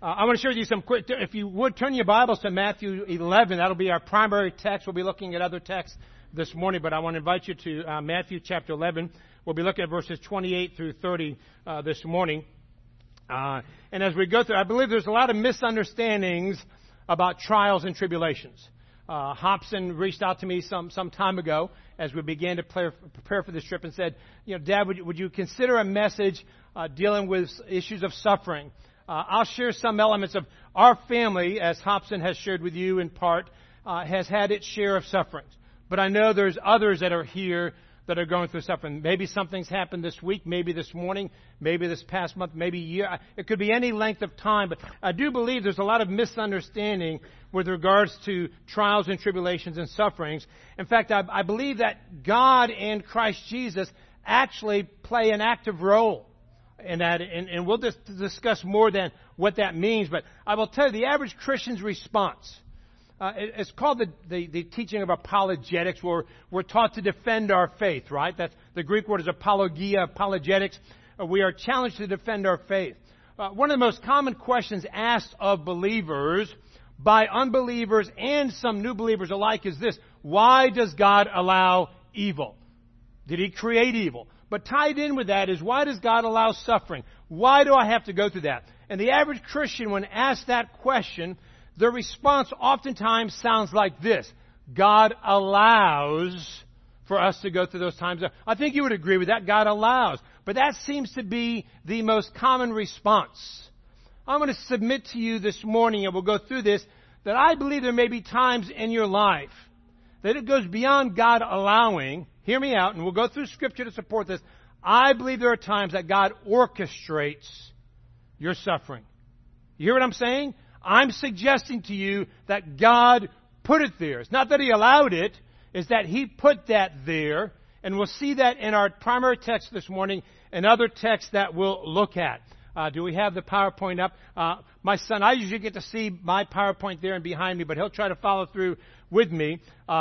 I want to share with you some quick, if you would turn your Bibles to Matthew 11, that'll be our primary text. We'll be looking at other texts this morning, but I want to invite you to Matthew chapter 11. We'll be looking at verses 28 through 30 this morning. And as we go through, I believe there's a lot of misunderstandings about trials and tribulations. Hobson reached out to me some time ago as we began to prepare for this trip and said, Dad, would you consider a message dealing with issues of suffering? I'll share some elements of our family, as Hobson has shared with you in part, has had its share of sufferings. But I know there's others that are here that are going through suffering. Maybe something's happened this week, maybe this morning, maybe this past month, maybe a year. It could be any length of time. But I do believe there's a lot of misunderstanding with regards to trials and tribulations and sufferings. In fact, I believe that God and Christ Jesus actually play an active role in that, and we'll just discuss more than what that means. But I will tell you, the average Christian's response, it's called the teaching of apologetics, where we're taught to defend our faith, right? That's the Greek word is apologia, apologetics. We are challenged to defend our faith. One of the most common questions asked of believers by unbelievers and some new believers alike is this: why does God allow evil? Did He create evil? But tied in with that is, why does God allow suffering? Why do I have to go through that? And the average Christian, when asked that question, their response oftentimes sounds like this: God allows for us to go through those times. I think you would agree with that. God allows. But that seems to be the most common response. I'm going to submit to you this morning, and we'll go through this, that I believe there may be times in your life that it goes beyond God allowing. Hear me out, and we'll go through Scripture to support this. I believe there are times that God orchestrates your suffering. You hear what I'm saying? I'm suggesting to you that God put it there. It's not that He allowed it, it's that He put that there. And we'll see that in our primary text this morning and other texts that we'll look at. Do we have the PowerPoint up? My son, I usually get to see my PowerPoint there and behind me, but he'll try to follow through with me.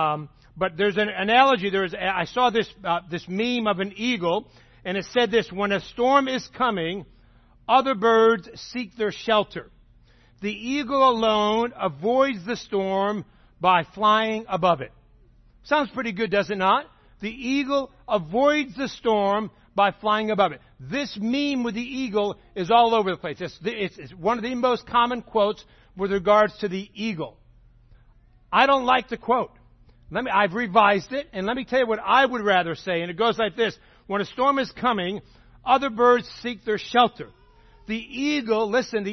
But there's an analogy. I saw this meme of an eagle, and it said this: when a storm is coming, other birds seek their shelter. The eagle alone avoids the storm by flying above it. Sounds pretty good, does it not? The eagle avoids the storm by flying above it. This meme with the eagle is all over the place. It's one of the most common quotes with regards to the eagle. I don't like the quote. I've revised it, and let me tell you what I would rather say. And it goes like this: when a storm is coming, other birds seek their shelter. The eagle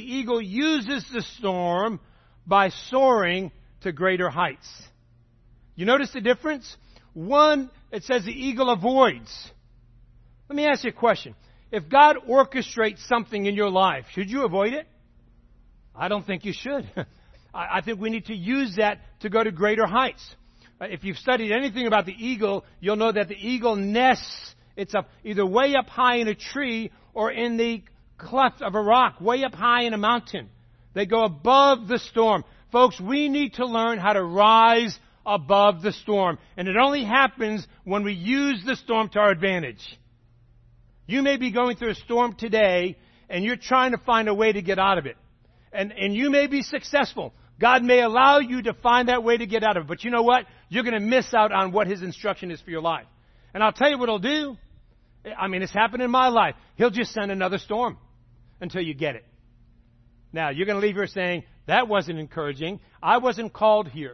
uses the storm by soaring to greater heights. You notice the difference? One, it says the eagle avoids. Let me ask you a question. If God orchestrates something in your life, should you avoid it? I don't think you should. I think we need to use that to go to greater heights. If you've studied anything about the eagle, you'll know that the eagle nests. It's up either way up high in a tree or in the cleft of a rock, way up high in a mountain. They go above the storm. Folks, we need to learn how to rise above the storm. And it only happens when we use the storm to our advantage. You may be going through a storm today, and you're trying to find a way to get out of it. And you may be successful. God may allow you to find that way to get out of it. But you know what? You're going to miss out on what His instruction is for your life. And I'll tell you what He'll do. I mean, it's happened in my life. He'll just send another storm until you get it. Now, you're going to leave here saying, that wasn't encouraging. I wasn't called here.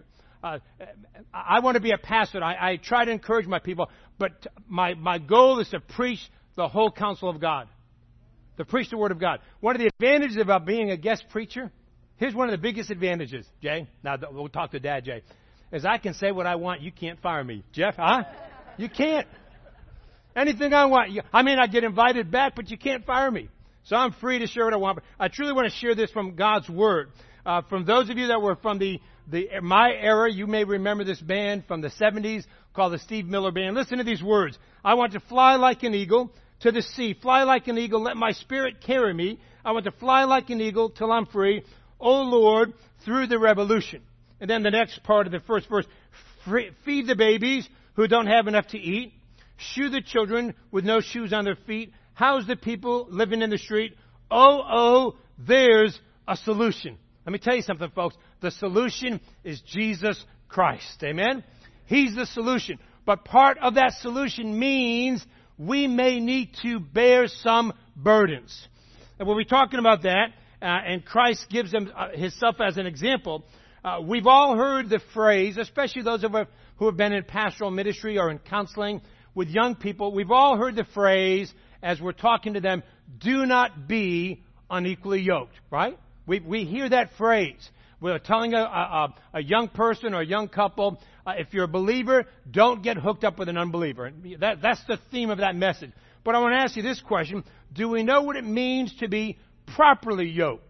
I want to be a pastor. I try to encourage my people, but my goal is to preach the whole counsel of God. To preach the Word of God. One of the advantages about being a guest preacher, here's one of the biggest advantages, Jay. Now, we'll talk to Dad, Jay. Is I can say what I want. You can't fire me. Jeff, huh? You can't. Anything I want. I may not get invited back, but you can't fire me. So I'm free to share what I want. But I truly want to share this from God's Word. From those of you that were from my era, you may remember this band from the 70s called the Steve Miller Band. Listen to these words. I want to fly like an eagle to the sea. Fly like an eagle. Let my spirit carry me. I want to fly like an eagle till I'm free. O Lord, through the revolution. And then the next part of the first verse. Feed the babies who don't have enough to eat. Shoe the children with no shoes on their feet. House the people living in the street. Oh, there's a solution. Let me tell you something, folks. The solution is Jesus Christ. Amen? He's the solution. But part of that solution means we may need to bear some burdens. And we'll be talking about that, and Christ gives himself as an example. We've all heard the phrase, especially those of us who have been in pastoral ministry or in counseling with young people, we've all heard the phrase as we're talking to them, do not be unequally yoked, right? We hear that phrase. We're telling a young person or a young couple, if you're a believer, don't get hooked up with an unbeliever. That's the theme of that message. But I want to ask you this question. Do we know what it means to be properly yoked?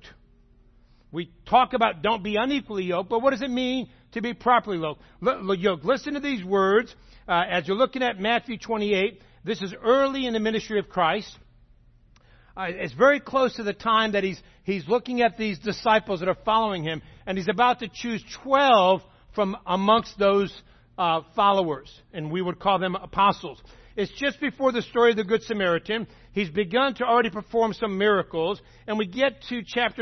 We talk about don't be unequally yoked, but what does it mean to be properly yoked? Listen to these words as you're looking at Matthew 28. This is early in the ministry of Christ. It's very close to the time that he's looking at these disciples that are following him, and he's about to choose 12 from amongst those followers, and we would call them apostles. It's just before the story of the Good Samaritan. He's begun to already perform some miracles, and we get to chapter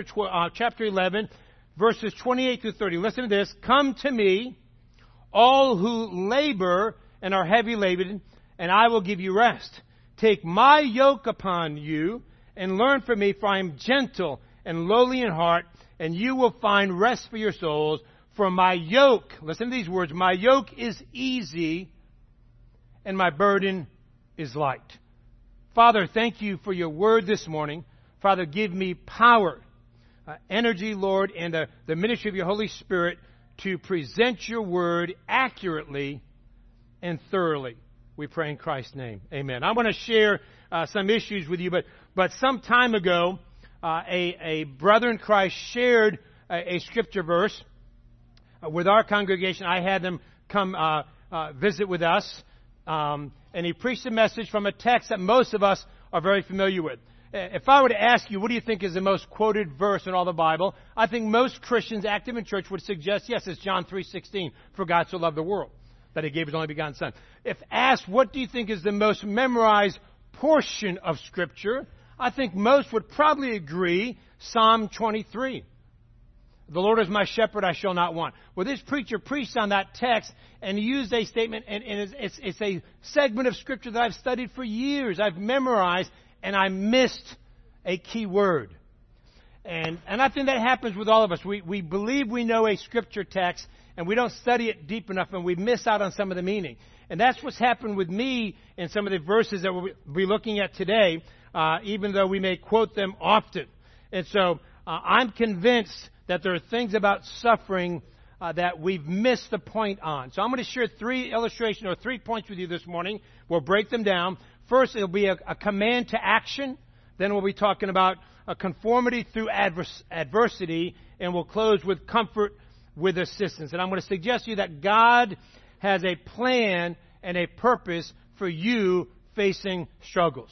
11, verses 28 through 30. Listen to this. Come to me, all who labor and are heavy laden, and I will give you rest. Take my yoke upon you and learn from me, for I am gentle and lowly in heart, and you will find rest for your souls. For my yoke, listen to these words, my yoke is easy and my burden is light. Father, thank you for your word this morning. Father, give me power, energy, Lord, and the ministry of your Holy Spirit to present your word accurately and thoroughly. We pray in Christ's name. Amen. I want to share some issues with you, but some time ago, a brother in Christ shared a scripture verse with our congregation. I had them come visit with us, and he preached a message from a text that most of us are very familiar with. If I were to ask you, what do you think is the most quoted verse in all the Bible? I think most Christians active in church would suggest, yes, it's John 3:16, for God so loved the world, that he gave his only begotten Son. If asked, what do you think is the most memorized portion of Scripture, I think most would probably agree, Psalm 23. The Lord is my shepherd, I shall not want. Well, this preacher preached on that text and used a statement, and it's a segment of Scripture that I've studied for years. I've memorized, and I missed a key word. And I think that happens with all of us. We believe we know a Scripture text, and we don't study it deep enough, and we miss out on some of the meaning. And that's what's happened with me in some of the verses that we'll be looking at today, even though we may quote them often. And so I'm convinced that there are things about suffering that we've missed the point on. So I'm going to share 3 illustrations or 3 points with you this morning. We'll break them down. First, it'll be a command to action. Then we'll be talking about a conformity through adversity. And we'll close with comfort with assistance. And I'm going to suggest to you that God has a plan and a purpose for you facing struggles.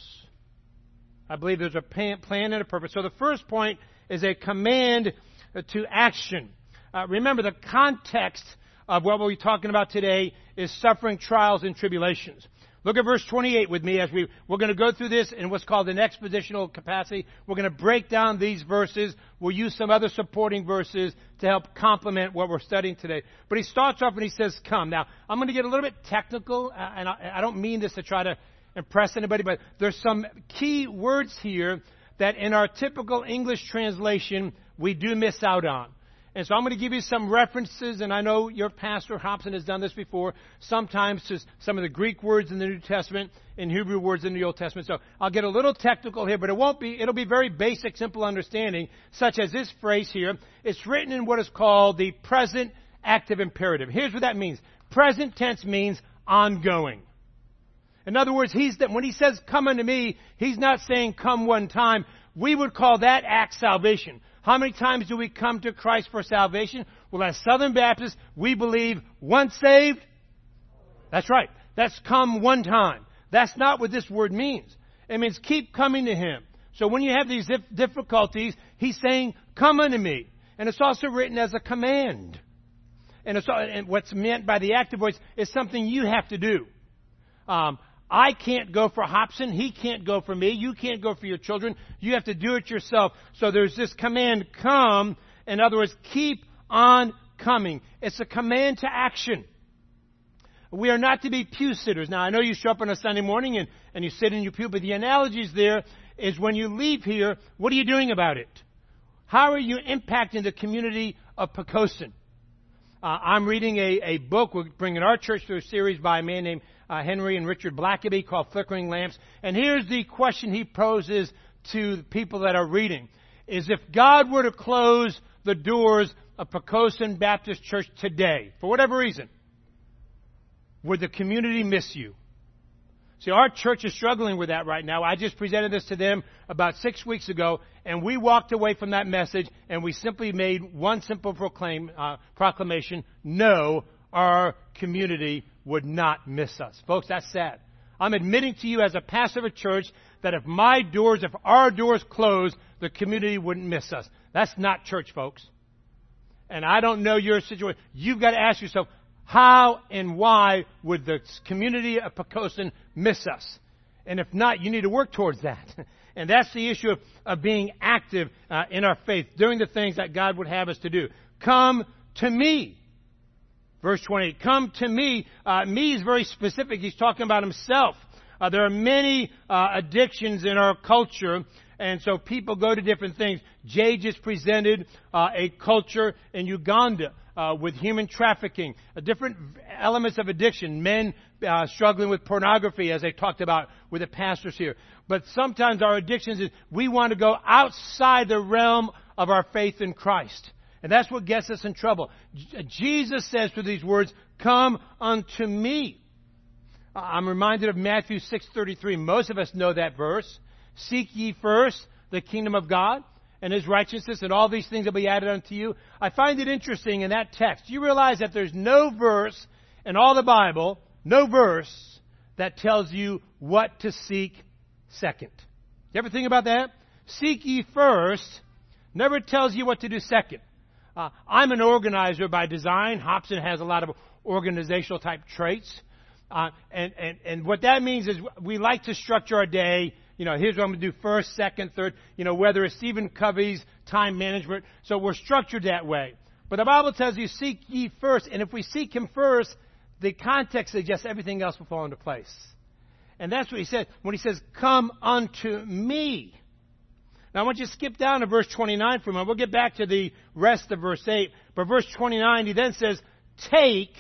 I believe there's a plan and a purpose. So the first point is a command to action. Remember, the context of what we'll be talking about today is suffering, trials, and tribulations. Look at verse 28 with me as we're going to go through this in what's called an expositional capacity. We're going to break down these verses. We'll use some other supporting verses to help complement what we're studying today. But he starts off and he says, come. Now, I'm going to get a little bit technical, and I don't mean this to try to impress anybody, but there's some key words here that in our typical English translation we do miss out on. And so I'm going to give you some references, and I know your pastor Hobson has done this before, sometimes to some of the Greek words in the New Testament and Hebrew words in the Old Testament. So I'll get a little technical here, but it'll be very basic, simple understanding, such as this phrase here. It's written in what is called the present active imperative. Here's what that means. Present tense means ongoing. In other words, when he says, come unto me, he's not saying come one time. We would call that act salvation. How many times do we come to Christ for salvation? Well, as Southern Baptists, we believe once saved. That's right. That's come one time. That's not what this word means. It means keep coming to Him. So when you have these difficulties, He's saying, come unto me. And it's also written as a command. And what's meant by the active voice is something you have to do. I can't go for Hobson. He can't go for me. You can't go for your children. You have to do it yourself. So there's this command, come. In other words, keep on coming. It's a command to action. We are not to be pew sitters. Now, I know you show up on a Sunday morning and you sit in your pew, but the analogy there is when you leave here, what are you doing about it? How are you impacting the community of Poquoson? I'm reading a book. We're bringing our church through a series by a man named Henry and Richard Blackaby called Flickering Lamps. And here's the question he poses to the people that are reading. Is if God were to close the doors of Poquoson Baptist Church today, for whatever reason, would the community miss you? See, our church is struggling with that right now. I just presented this to them about 6 weeks ago, and we walked away from that message, and we simply made one simple proclamation. No, our community would not miss us. Folks, that's sad. I'm admitting to you as a pastor of a church that if our doors closed, the community wouldn't miss us. That's not church, folks. And I don't know your situation. You've got to ask yourself, how and why would the community of Poquoson miss us? And if not, you need to work towards that. And that's the issue of being active in our faith, doing the things that God would have us to do. Come to me. Verse 28, come to me. Me is very specific. He's talking about himself. There are many addictions in our culture, and so people go to different things. Jay just presented a culture in Uganda with human trafficking, different elements of addiction, men struggling with pornography, as I talked about with the pastors here. But sometimes our addictions is we want to go outside the realm of our faith in Christ. And that's what gets us in trouble. Jesus says through these words, come unto me. I'm reminded of Matthew 6:33. Most of us know that verse. Seek ye first the kingdom of God and His righteousness, and all these things will be added unto you. I find it interesting in that text. You realize that there's no verse in all the Bible, no verse that tells you what to seek second. You ever think about that? Seek ye first never tells you what to do second. I'm an organizer by design. Hobson has a lot of organizational type traits. And what that means is we like to structure our day. You know, here's what I'm going to do first, second, third. You know, whether it's Stephen Covey's time management. So we're structured that way. But the Bible tells you, seek ye first. And if we seek Him first, the context suggests everything else will fall into place. And that's what He said when He says, come unto me. Now, I want you to skip down to verse 29 for a moment. We'll get back to the rest of verse 8. But verse 29, He then says, take,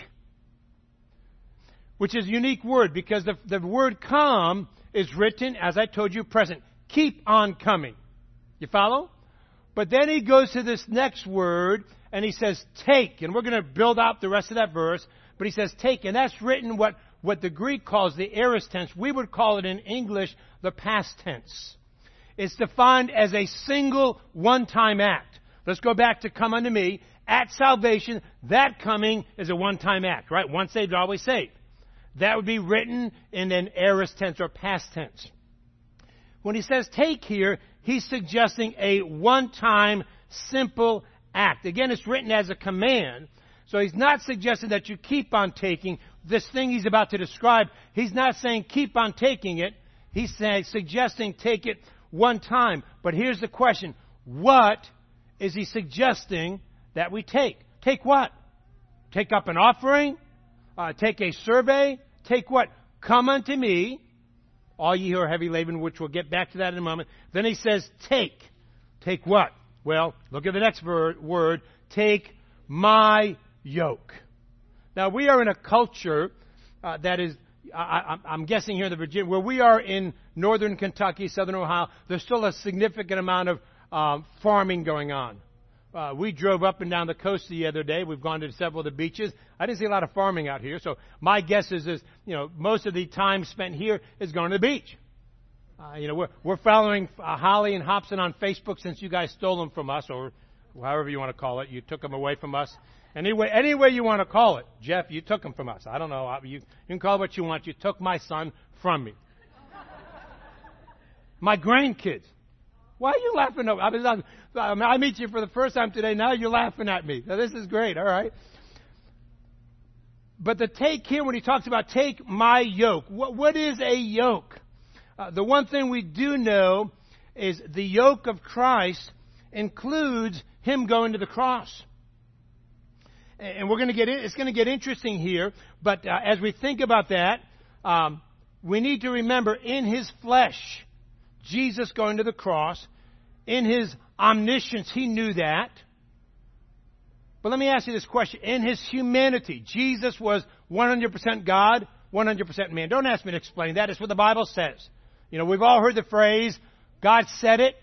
which is a unique word because the word come is written, as I told you, present. Keep on coming. You follow? But then He goes to this next word, and He says, take. And we're going to build out the rest of that verse. But He says, take. And that's written what the Greek calls the aorist tense. We would call it in English the past tense. It's defined as a single one-time act. Let's go back to come unto me. At salvation, that coming is a one-time act, right? Once saved, always saved. That would be written in an aorist tense or past tense. When He says take here, He's suggesting a one-time simple act. Again, it's written as a command. So He's not suggesting that you keep on taking this thing He's about to describe. He's not saying keep on taking it. He's suggesting take it one time. But here's the question. What is He suggesting that we take? Take what? Take up an offering? Take a survey? Take what? Come unto me, all ye who are heavy laden, which we'll get back to that in a moment. Then He says, take. Take what? Well, look at the next word. Take my yoke. Now, we are in a culture that is, I'm guessing here in the Virginia, where we are in northern Kentucky, southern Ohio, there's still a significant amount of farming going on. We drove up and down the coast the other day. We've gone to several of the beaches. I didn't see a lot of farming out here. So my guess is most of the time spent here is going to the beach. We're following Holly and Hobson on Facebook since you guys stole them from us, or however you want to call it. You took them away from us. Any way you want to call it. Jeff, you took them from us. I don't know. You can call it what you want. You took my son from me. My grandkids. Why are you laughing? I meet you for the first time today. Now you're laughing at me. Now, this is great. All right. But the take here, when he talks about take my yoke, what is a yoke? The one thing we do know is the yoke of Christ includes him going to the cross. And we're going to it's going to get interesting here, but as we think about that, we need to remember in his flesh, Jesus going to the cross, in his omniscience, he knew that. But let me ask you this question. In his humanity, Jesus was 100% God, 100% man. Don't ask me to explain that. It's what the Bible says. You know, we've all heard the phrase, God said it,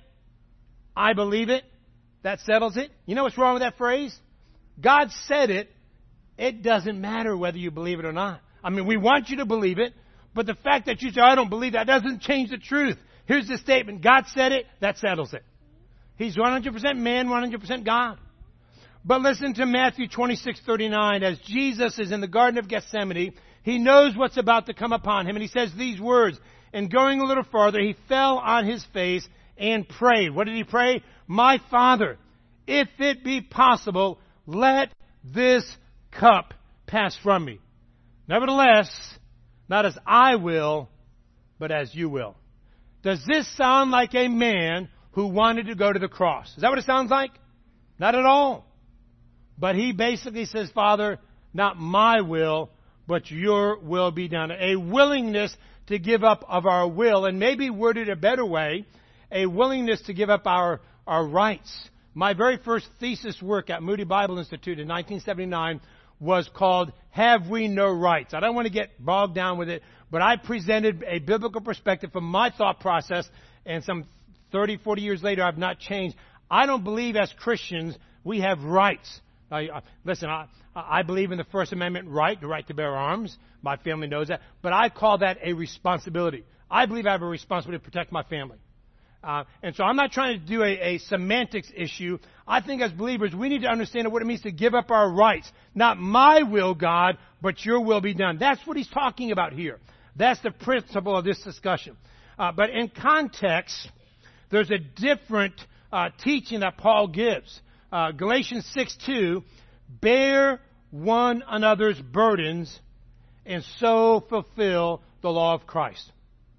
I believe it, that settles it. You know what's wrong with that phrase? God said it, it doesn't matter whether you believe it or not. I mean, we want you to believe it, but the fact that you say, I don't believe that, doesn't change the truth. Here's the statement, God said it, that settles it. He's 100% man, 100% God. But listen to Matthew 26:39. As Jesus is in the Garden of Gethsemane, he knows what's about to come upon him, and he says these words. And going a little farther, he fell on his face and prayed. What did he pray? My Father, if it be possible, let this cup pass from me. Nevertheless, not as I will, but as you will. Does this sound like a man who wanted to go to the cross? Is that what it sounds like? Not at all. But he basically says, Father, not my will, but your will be done. A willingness to give up of our will, and maybe worded a better way, a willingness to give up our rights. My very first thesis work at Moody Bible Institute in 1979 was called Have We No Rights? I don't want to get bogged down with it, but I presented a biblical perspective from my thought process, and some 30, 40 years later, I've not changed. I don't believe as Christians we have rights. Listen, I believe in the First Amendment right, the right to bear arms. My family knows that. But I call that a responsibility. I believe I have a responsibility to protect my family. And so I'm not trying to do a semantics issue. I think as believers, we need to understand what it means to give up our rights. Not my will, God, but your will be done. That's what he's talking about here. That's the principle of this discussion. But in context, there's a different teaching that Paul gives. Galatians 6:2, bear one another's burdens and so fulfill the law of Christ.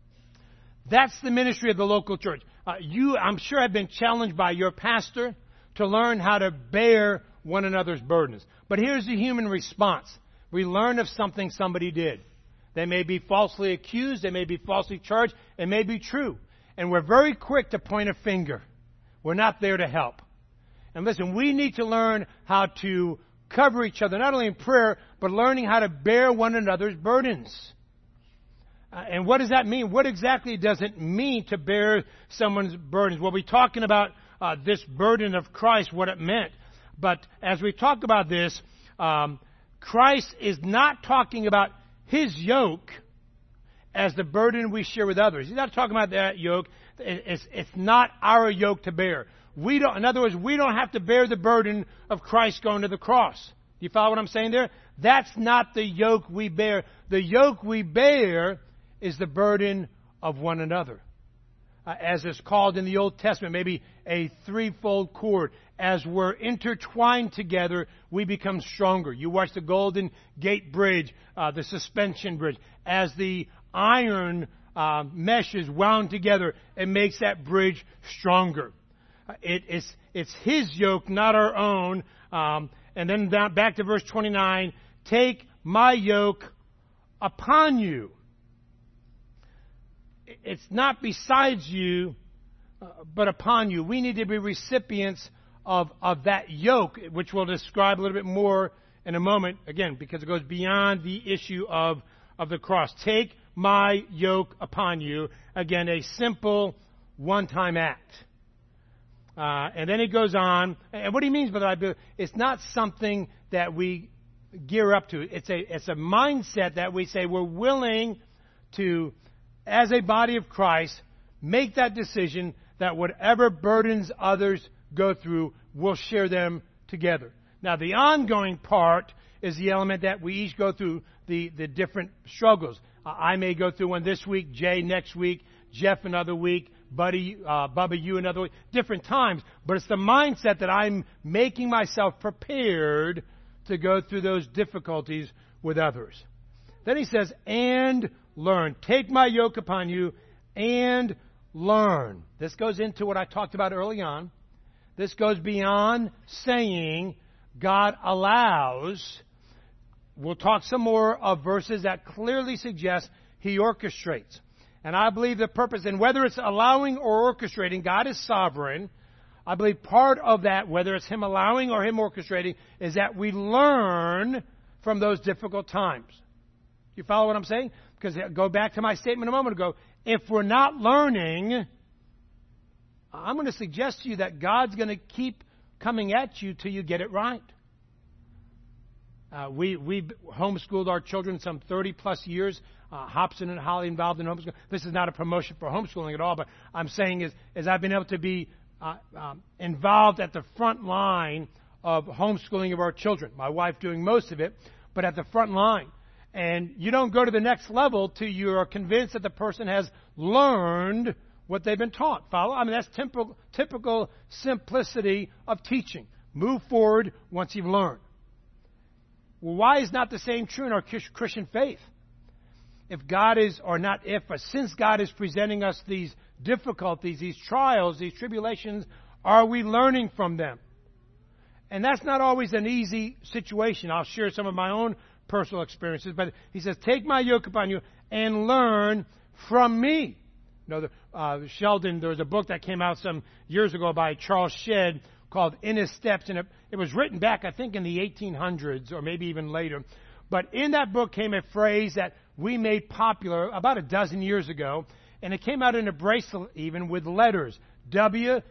That's the ministry of the local church. You, I'm sure, have been challenged by your pastor to learn how to bear one another's burdens. But here's the human response. We learn of something somebody did. They may be falsely accused. They may be falsely charged. It may be true. And we're very quick to point a finger. We're not there to help. And listen, we need to learn how to cover each other, not only in prayer, but learning how to bear one another's burdens. And what does that mean? What exactly does it mean to bear someone's burdens? We'll be talking about this burden of Christ, what it meant. But as we talk about this, Christ is not talking about his yoke as the burden we share with others. He's not talking about that yoke. It's not our yoke to bear. In other words, we don't have to bear the burden of Christ going to the cross. Do you follow what I'm saying there? That's not the yoke we bear. The yoke we bear is the burden of one another. As is called in the Old Testament, maybe a threefold cord. As we're intertwined together, we become stronger. You watch the Golden Gate Bridge, the suspension bridge. As the iron mesh is wound together, it makes that bridge stronger. It's his yoke, not our own. And then back to verse 29. Take my yoke upon you. It's not besides you, but upon you. We need to be recipients of that yoke, which we'll describe a little bit more in a moment, again, because it goes beyond the issue of the cross. Take my yoke upon you. Again, a simple one-time act. And then he goes on, and what he means by that, it's not something that we gear up to. It's a mindset that we say we're willing to, as a body of Christ, make that decision that whatever burdens others go through, we'll share them together. Now, the ongoing part is the element that we each go through the different struggles. I may go through one this week, Jay next week, Jeff another week, Bubba, you another week, different times. But it's the mindset that I'm making myself prepared to go through those difficulties with others. Then he says, and learn. Take my yoke upon you and learn. This goes into what I talked about early on. This goes beyond saying God allows. We'll talk some more of verses that clearly suggest He orchestrates. And I believe the purpose, and whether it's allowing or orchestrating, God is sovereign. I believe part of that, whether it's Him allowing or Him orchestrating, is that we learn from those difficult times. You follow what I'm saying? Because go back to my statement a moment ago. If we're not learning, I'm going to suggest to you that God's going to keep coming at you till you get it right. We've homeschooled our children some 30 plus years. Hobson and Holly involved in homeschooling. This is not a promotion for homeschooling at all, but I'm saying is I've been able to be involved at the front line of homeschooling of our children. My wife doing most of it, but at the front line. And you don't go to the next level till you are convinced that the person has learned what they've been taught. Follow? I mean, that's typical simplicity of teaching. Move forward once you've learned. Well, why is not the same true in our Christian faith? If God is, or not if, but since God is presenting us these difficulties, these trials, these tribulations, are we learning from them? And that's not always an easy situation. I'll share some of my own personal experiences, but he says, take my yoke upon you and learn from me. You know, Sheldon, there was a book that came out some years ago by Charles Shedd called In His Steps, and it was written back, I think, in the 1800s or maybe even later. But in that book came a phrase that we made popular about a dozen years ago, and it came out in a bracelet even with letters, WWJD.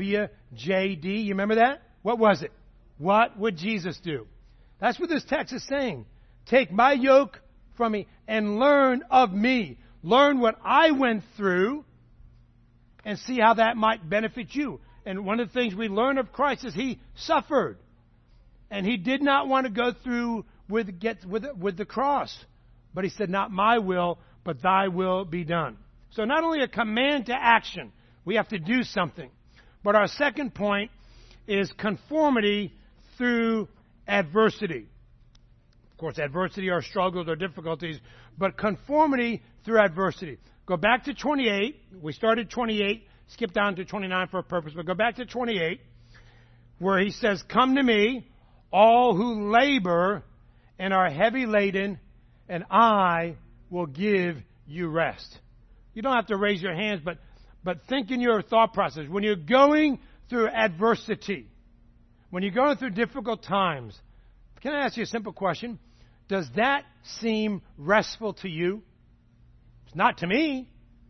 You remember that? What was it? What would Jesus do? That's what this text is saying. Take my yoke from me and learn of me. Learn what I went through and see how that might benefit you. And one of the things we learn of Christ is He suffered. And He did not want to go through with the cross. But He said, not my will, but thy will be done. So not only a command to action, we have to do something. But our second point is conformity through adversity. Of course, adversity are struggles or difficulties, but conformity through adversity. Go back to 28. We started 28, skip down to 29 for a purpose, but go back to 28, where he says, come to me, all who labor and are heavy laden, and I will give you rest. You don't have to raise your hands, but think in your thought process. When you're going through adversity, when you're going through difficult times, can I ask you a simple question? Does that seem restful to you? It's not to me.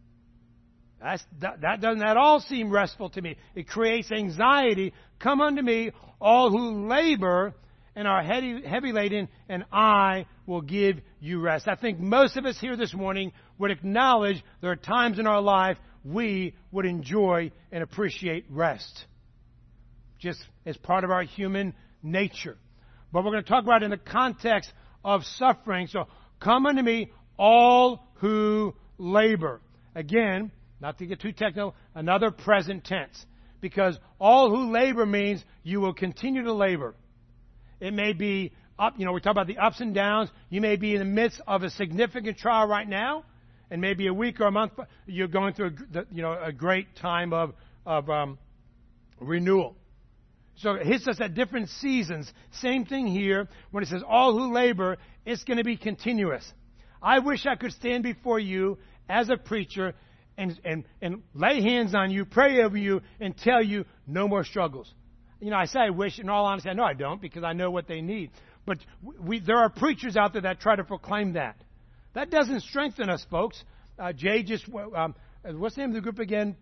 That doesn't at all seem restful to me. It creates anxiety. Come unto me, all who labor and are heavy laden, and I will give you rest. I think most of us here this morning would acknowledge there are times in our life we would enjoy and appreciate rest. Just as part of our human nature. But we're going to talk about it in the context of suffering. So, come unto me, all who labor. Again, not to get too technical, another present tense. Because all who labor means you will continue to labor. It may be up, we talk about the ups and downs. You may be in the midst of a significant trial right now, and maybe a week or a month, you're going through a great time of renewal. So it hits us at different seasons. Same thing here. When it says all who labor, it's going to be continuous. I wish I could stand before you as a preacher and lay hands on you, pray over you, and tell you no more struggles. I say I wish. In all honesty, I know I don't, because I know what they need. But there are preachers out there that try to proclaim that. That doesn't strengthen us, folks. Jay just, what's the name of the group again?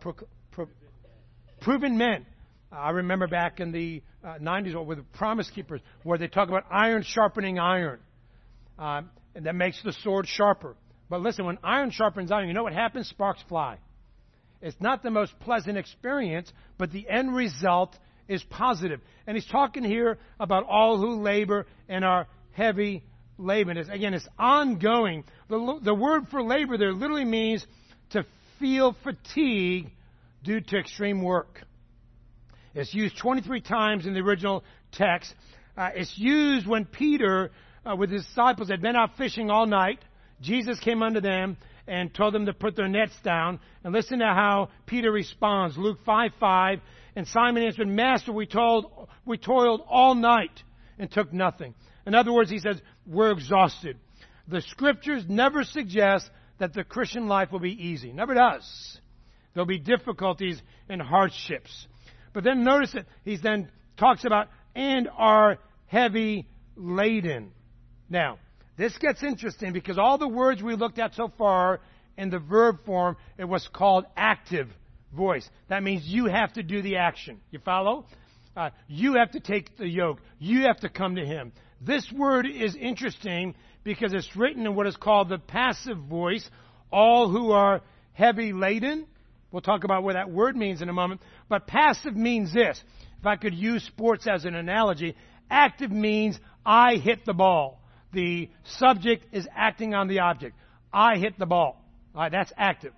Proven Men. I remember back in the 90s with Promise Keepers, where they talk about iron sharpening iron. And that makes the sword sharper. But listen, when iron sharpens iron, you know what happens? Sparks fly. It's not the most pleasant experience, but the end result is positive. And he's talking here about all who labor and are heavy laden. Again, it's ongoing. The word for labor there literally means to feel fatigue due to extreme work. It's used 23 times in the original text. It's used when Peter with his disciples had been out fishing all night. Jesus came unto them and told them to put their nets down. And listen to how Peter responds. Luke 5:5. And Simon answered, Master, we toiled all night and took nothing. In other words, he says, we're exhausted. The Scriptures never suggest that the Christian life will be easy. Never does. There'll be difficulties and hardships. But then notice that he then talks about, and are heavy laden. Now, this gets interesting because all the words we looked at so far in the verb form, it was called active voice. That means you have to do the action. You follow? You have to take the yoke. You have to come to Him. This word is interesting because it's written in what is called the passive voice. All who are heavy laden. We'll talk about what that word means in a moment. But passive means this. If I could use sports as an analogy, active means I hit the ball. The subject is acting on the object. I hit the ball. All right, that's active.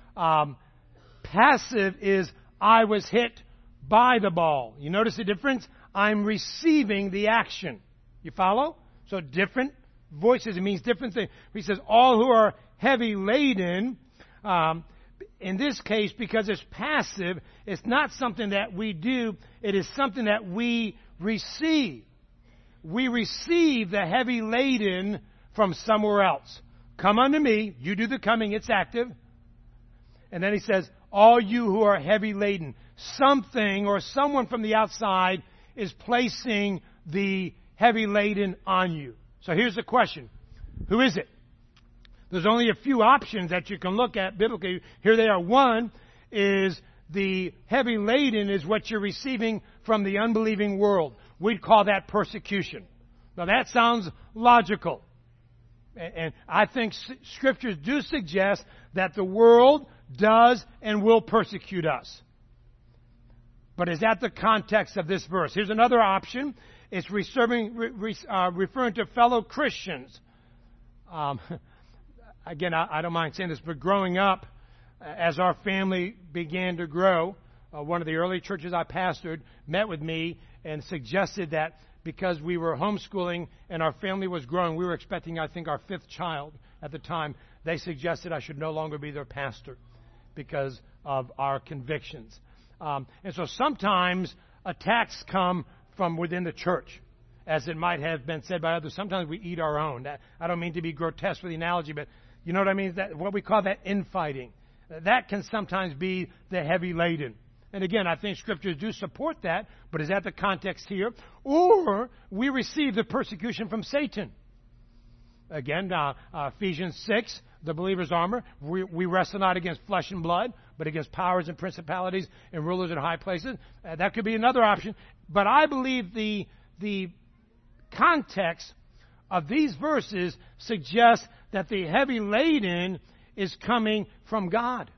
Passive is I was hit by the ball. You notice the difference? I'm receiving the action. You follow? So different voices. It means different things. He says, all who are heavy laden, in this case, because it's passive, it's not something that we do. It is something that we receive. We receive the heavy laden from somewhere else. Come unto me. You do the coming. It's active. And then he says, all you who are heavy laden. Something or someone from the outside is placing the heavy laden on you. So here's the question. Who is it? There's only a few options that you can look at biblically. Here they are. One is the heavy laden is what you're receiving from the unbelieving world. We'd call that persecution. Now that sounds logical. And I think Scriptures do suggest that the world does and will persecute us. But is that the context of this verse? Here's another option. It's referring to fellow Christians. Again, I don't mind saying this, but growing up, as our family began to grow, one of the early churches I pastored met with me and suggested that because we were homeschooling and our family was growing, we were expecting, I think, our 5th child at the time. They suggested I should no longer be their pastor because of our convictions. And so sometimes attacks come from within the church, as it might have been said by others. Sometimes we eat our own. I don't mean to be grotesque with the analogy, but you know what I mean? That what we call that infighting. That can sometimes be the heavy laden. And again, I think Scriptures do support that, but is that the context here? Or we receive the persecution from Satan. Again, Ephesians 6, the believer's armor. We wrestle not against flesh and blood, but against powers and principalities and rulers in high places. That could be another option. But I believe the context of these verses suggests that the heavy laden is coming from God.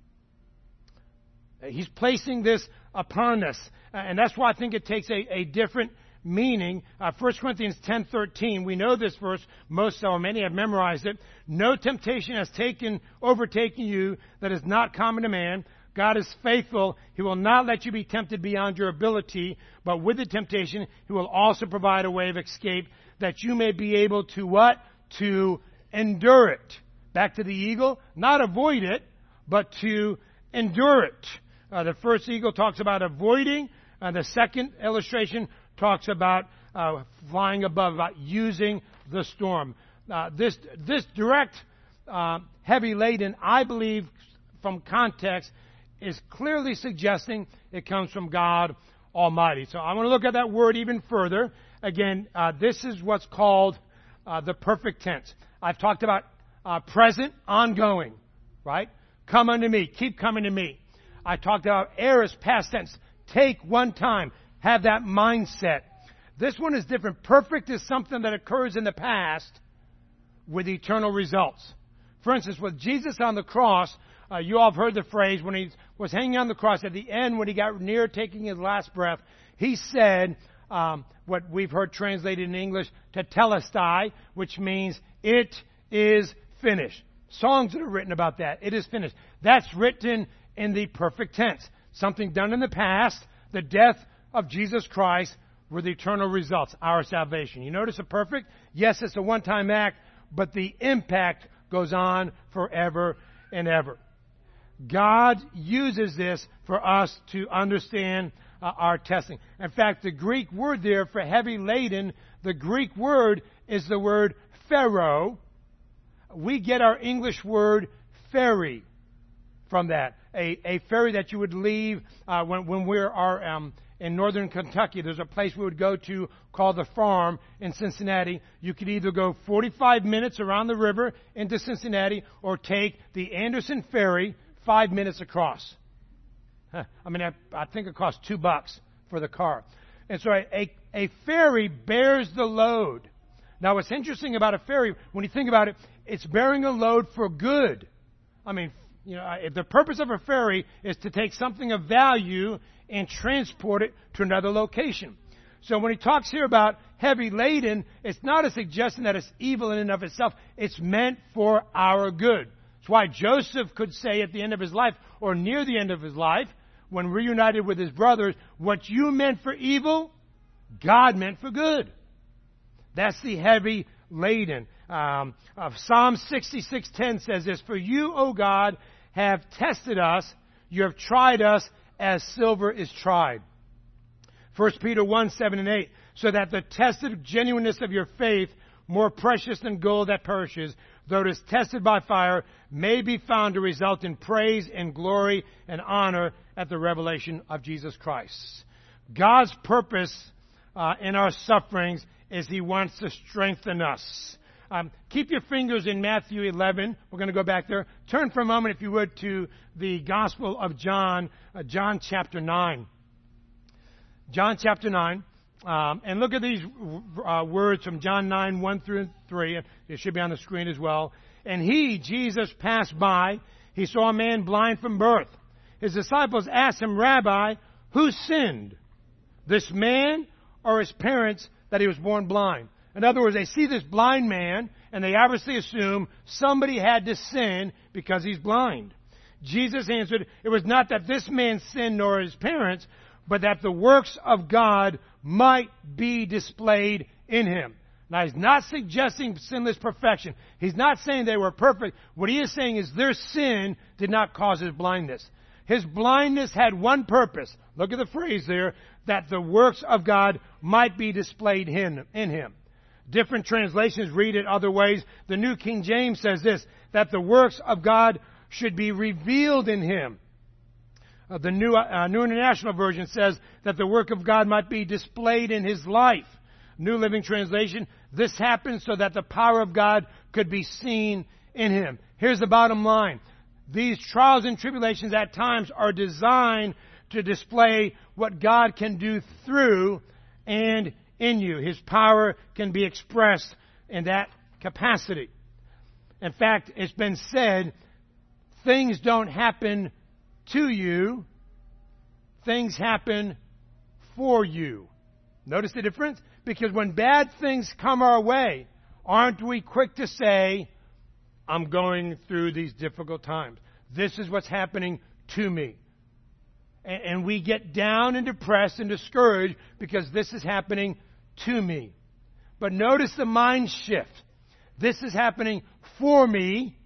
He's placing this upon us. And that's why I think it takes a different meaning. 1 Corinthians 10:13, we know this verse, most or many have memorized it. No temptation has overtaken you that is not common to man. God is faithful. He will not let you be tempted beyond your ability, but with the temptation, He will also provide a way of escape that you may be able to what? To endure it. Back to the eagle, not avoid it, but to endure it. The first eagle talks about avoiding. The second illustration talks about flying above, about using the storm. This direct heavy laden, I believe, from context, is clearly suggesting it comes from God Almighty. So I want to look at that word even further. Again, this is what's called the perfect tense. I've talked about present, ongoing, right? Come unto me. Keep coming to me. I talked about aorist, past tense. Take one time. Have that mindset. This one is different. Perfect is something that occurs in the past with eternal results. For instance, with Jesus on the cross, you all have heard the phrase, when He was hanging on the cross, at the end, when He got near taking His last breath, He said, what we've heard translated in English, tetelestai, which means it is finished. Songs that are written about that. It is finished. That's written in the perfect tense. Something done in the past, the death of Jesus Christ with eternal results, our salvation. You notice the perfect? Yes, it's a one-time act, but the impact goes on forever and ever. God uses this for us to understand our testing. In fact, the Greek word there for heavy laden, the Greek word is the word pharaoh. We get our English word ferry from that. A ferry that you would leave when we are in northern Kentucky. There's a place we would go to called the Farm in Cincinnati. You could either go 45 minutes around the river into Cincinnati or take the Anderson Ferry 5 minutes across. I mean, I think it costs $2 for the car. And so a ferry bears the load. Now, what's interesting about a ferry, when you think about it, it's bearing a load for good. I mean, you know, if the purpose of a ferry is to take something of value and transport it to another location. So when he talks here about heavy laden, it's not a suggestion that it's evil in and of itself. It's meant for our good. That's why Joseph could say at the end of his life, or near the end of his life, when reunited with his brothers, what you meant for evil, God meant for good. That's the heavy laden. Psalm 66:10 says this, "For you, O God, have tested us. You have tried us as silver is tried." 1 Peter 1:7 and 8, "So that the tested genuineness of your faith, more precious than gold that perishes, though it is tested by fire, may be found to result in praise and glory and honor at the revelation of Jesus Christ." God's purpose in our sufferings is He wants to strengthen us. Keep your fingers in Matthew 11. We're going to go back there. Turn for a moment, if you would, to the Gospel of John, John chapter 9. John chapter 9. And look at these words from John 9, 1 through 3. It should be on the screen as well. "And he, Jesus, passed by. He saw a man blind from birth. His disciples asked him, 'Rabbi, who sinned, this man or his parents, that he was born blind?'" In other words, they see this blind man, and they obviously assume somebody had to sin because he's blind. Jesus answered, "It was not that this man sinned nor his parents, but that the works of God might be displayed in him." Now, he's not suggesting sinless perfection. He's not saying they were perfect. What he is saying is their sin did not cause his blindness. His blindness had one purpose. Look at the phrase there, that the works of God might be displayed in him. Different translations read it other ways. The New King James says this, that the works of God should be revealed in him. The New International Version says that the work of God might be displayed in his life. New Living Translation, this happened so that the power of God could be seen in him. Here's the bottom line. These trials and tribulations at times are designed to display what God can do through and in you. His power can be expressed in that capacity. In fact, it's been said, things don't happen to you, things happen for you. Notice the difference? Because when bad things come our way, aren't we quick to say, "I'm going through these difficult times. This is what's happening to me." And we get down and depressed and discouraged because this is happening to me. But notice the mind shift. This is happening for me.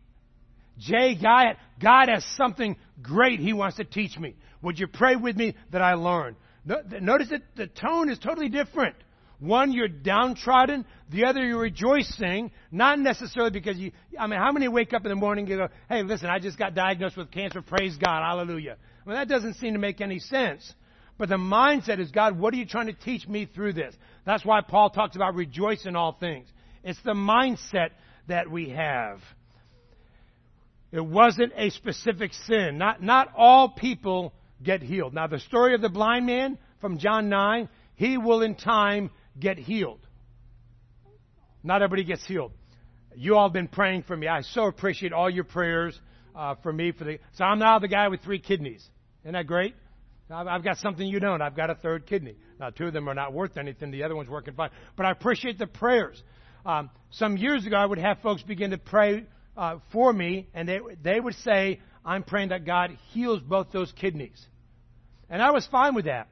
God has something great He wants to teach me. Would you pray with me that I learn? Notice that the tone is totally different. One, you're downtrodden. The other, you're rejoicing. Not necessarily because how many wake up in the morning and go, "Hey, listen, I just got diagnosed with cancer. Praise God. Hallelujah." Well, that doesn't seem to make any sense. But the mindset is, "God, what are you trying to teach me through this?" That's why Paul talks about rejoice in all things. It's the mindset that we have. It wasn't a specific sin. Not all people get healed. Now, the story of the blind man from John 9, he will in time get healed. Not everybody gets healed. You all have been praying for me. I so appreciate all your prayers for me. So I'm now the guy with 3 kidneys. Isn't that great? I've got something you don't. I've got a 3rd kidney. Now, 2 of them are not worth anything. The other one's working fine. But I appreciate the prayers. Some years ago, I would have folks begin to pray for me, and they would say, "I'm praying that God heals both those kidneys." And I was fine with that.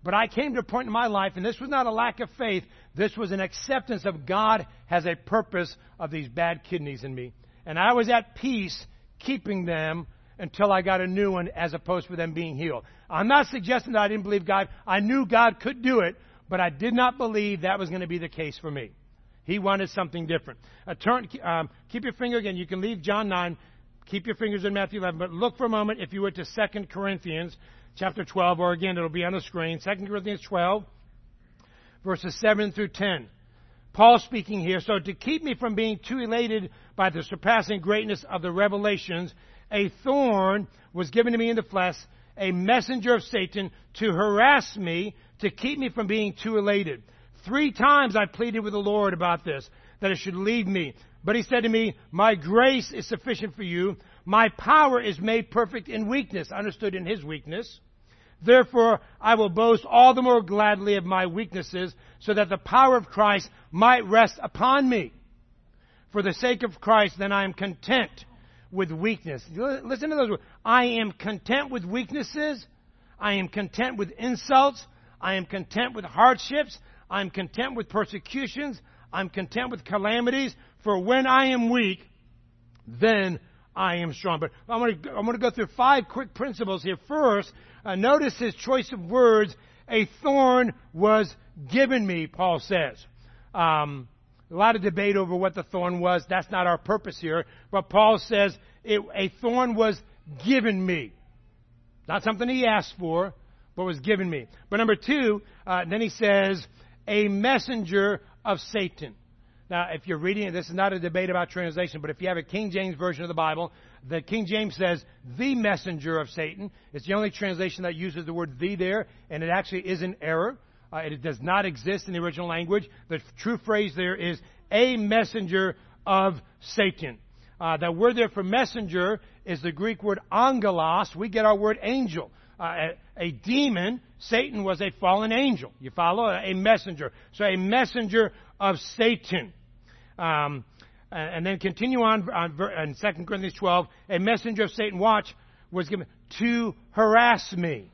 But I came to a point in my life, and this was not a lack of faith. This was an acceptance of God has a purpose of these bad kidneys in me. And I was at peace keeping them until I got a new one as opposed to them being healed. I'm not suggesting that I didn't believe God. I knew God could do it, but I did not believe that was going to be the case for me. He wanted something different. Keep your finger again. You can leave John 9. Keep your fingers in Matthew 11. But look for a moment, if you were, to 2 Corinthians chapter 12, or again, it'll be on the screen. 2 Corinthians 12, verses 7 through 10. Paul speaking here. So to keep me from being too elated by the surpassing greatness of the revelations, a thorn was given to me in the flesh, a messenger of Satan to harass me, to keep me from being too elated. 3 times I pleaded with the Lord about this, that it should leave me. But he said to me, my grace is sufficient for you. My power is made perfect in weakness. Understood in his weakness. Therefore, I will boast all the more gladly of my weaknesses, so that the power of Christ might rest upon me. For the sake of Christ, then I am content with weakness. Listen to those words. I am content with weaknesses. I am content with insults. I am content with hardships. I am content with persecutions. I'm content with calamities. For when I am weak, then I am strong. But I'm going to go through 5 quick principles here. First, notice his choice of words. A thorn was given me, Paul says. A lot of debate over what the thorn was. That's not our purpose here. But Paul says a thorn was given me. Not something he asked for, but was given me. But number 2, then he says, a messenger of Satan. Now, if you're reading it, this is not a debate about translation, but if you have a King James version of the Bible, the King James says, the messenger of Satan. It's the only translation that uses the word the there, and it actually is an error. It does not exist in the original language. The true phrase there is a messenger of Satan. The word there for messenger is the Greek word angelos. We get our word angel. A demon, Satan was a fallen angel. You follow? A messenger. So a messenger of Satan. And then continue on in 2 Corinthians 12. A messenger of Satan, watch, was given to harass me.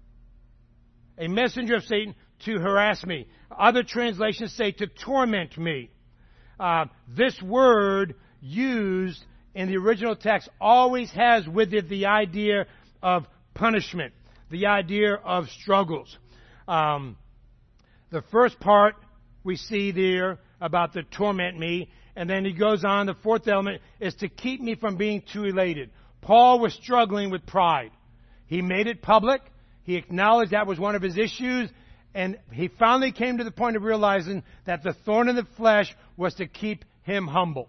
A messenger of Satan to harass me. Other translations say to torment me. This word used in the original text always has with it the idea of punishment, the idea of struggles. The first part we see there about the torment me, and then he goes on, the 4th element is to keep me from being too elated. Paul was struggling with pride. He made it public. He acknowledged that was one of his issues, and he finally came to the point of realizing that the thorn in the flesh was to keep him humble.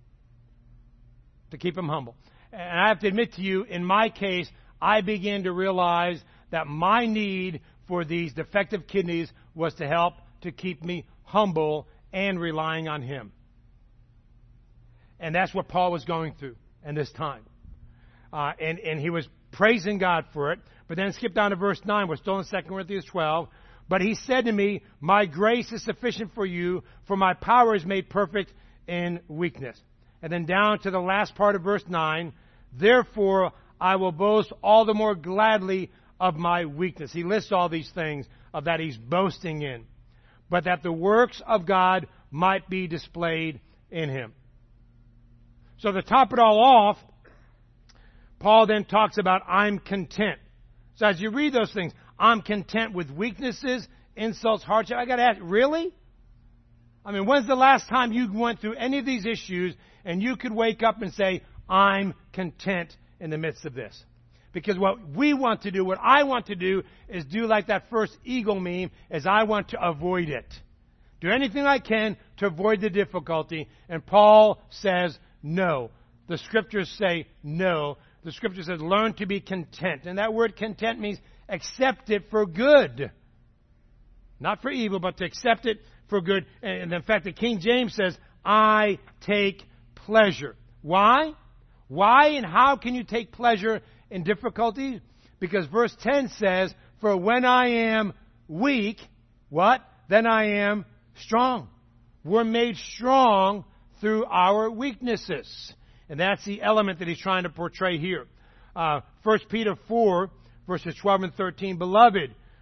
To keep him humble. And I have to admit to you, in my case, I began to realize that my need for these defective kidneys was to help to keep me humble and relying on him. And that's what Paul was going through in this time. And he was praising God for it. But then skip down to verse 9. We're still in 2 Corinthians 12. But he said to me, my grace is sufficient for you, for my power is made perfect in weakness. And then down to the last part of verse 9. Therefore, I will boast all the more gladly of my weakness. He lists all these things of that he's boasting in. But that the works of God might be displayed in him. So to top it all off, Paul then talks about I'm content. So as you read those things, I'm content with weaknesses, insults, hardship. I got to ask, really? I mean, when's the last time you went through any of these issues and you could wake up and say, I'm content in the midst of this? Because what we want to do, what I want to do, is do like that first eagle meme, is I want to avoid it. Do anything I can to avoid the difficulty. And Paul says no. The Scriptures say no. The Scripture says learn to be content. And that word content means accept it for good. Not for evil, but to accept it for good. And in fact, the King James says, I take pleasure. Why? Why and how can you take pleasure in difficulty? Because verse 10 says, for when I am weak, what? Then I am strong. We're made strong through our weaknesses. And that's the element that he's trying to portray here. 1 Peter 4, verses 12 and 13. Beloved,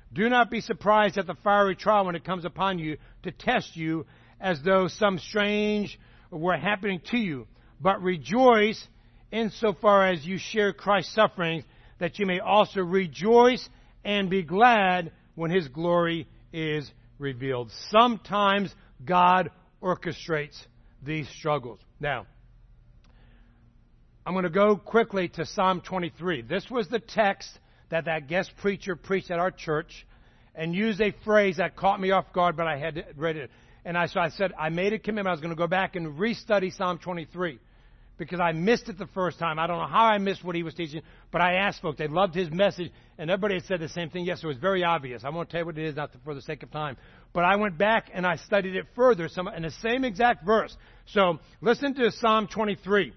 Do not be surprised at the fiery trial when it comes upon you to test you as though some strange were happening to you. But rejoice insofar as you share Christ's sufferings, that you may also rejoice and be glad when His glory is revealed. Sometimes God orchestrates these struggles. Now, I'm going to go quickly to Psalm 23. This was the text that guest preacher preached at our church and used a phrase that caught me off guard, but I had read it. And so I said, I made a commitment. I was going to go back and restudy Psalm 23 because I missed it the first time. I don't know how I missed what he was teaching, but I asked folks. They loved his message, and everybody had said the same thing. Yes, it was very obvious. I won't tell you what it is, not for the sake of time. But I went back and I studied it further in the same exact verse. So listen to Psalm 23.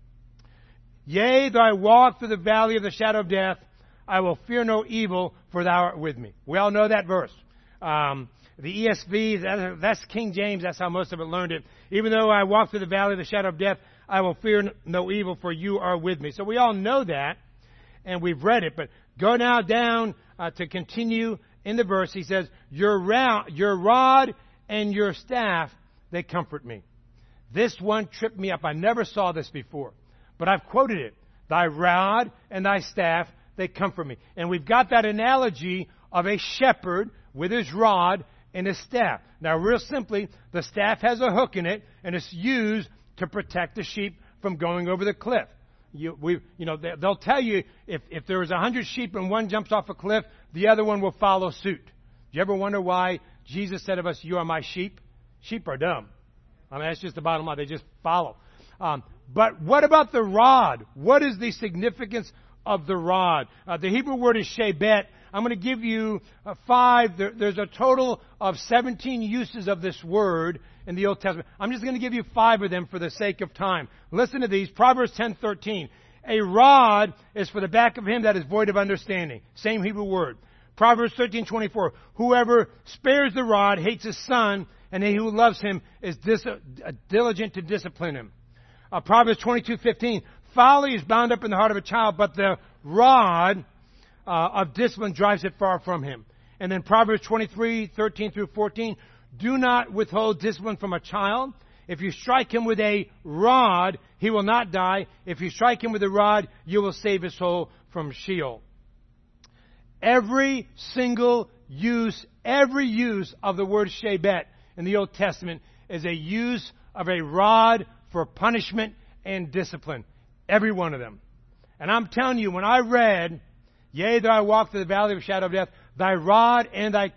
Yea, though I walk through the valley of the shadow of death, I will fear no evil, for thou art with me. We all know that verse. The ESV, that's King James. That's how most of it learned it. Even though I walk through the valley of the shadow of death, I will fear no evil, for you are with me. So we all know that, and we've read it. But go now down to continue in the verse. He says, your rod and your staff, they comfort me. This one tripped me up. I never saw this before. But I've quoted it. Thy rod and thy staff, they comfort me. And we've got that analogy of a shepherd with his rod and his staff. Now, real simply, the staff has a hook in it, and it's used to protect the sheep from going over the cliff. They'll tell you if there was 100 sheep and one jumps off a cliff, the other one will follow suit. Do you ever wonder why Jesus said of us, you are my sheep? Sheep are dumb. I mean, that's just the bottom line. They just follow. But what about the rod? What is the significance of the rod? The Hebrew word is shebet. I'm going to give you 5. There's a total of 17 uses of this word in the Old Testament. I'm just going to give you 5 of them for the sake of time. Listen to these. Proverbs 10:13. A rod is for the back of him that is void of understanding. Same Hebrew word. Proverbs 13:24. Whoever spares the rod hates his son, and he who loves him is diligent to discipline him. Proverbs 22:15. Folly is bound up in the heart of a child, but the rod of discipline drives it far from him. And then Proverbs 23:13 through 14. Do not withhold discipline from a child. If you strike him with a rod, he will not die. If you strike him with a rod, you will save his soul from Sheol. Every use of the word shebet in the Old Testament is a use of a rod for punishment and discipline. Every one of them. And I'm telling you, when I read, yea, though I walk through the valley of the shadow of death, thy rod and thy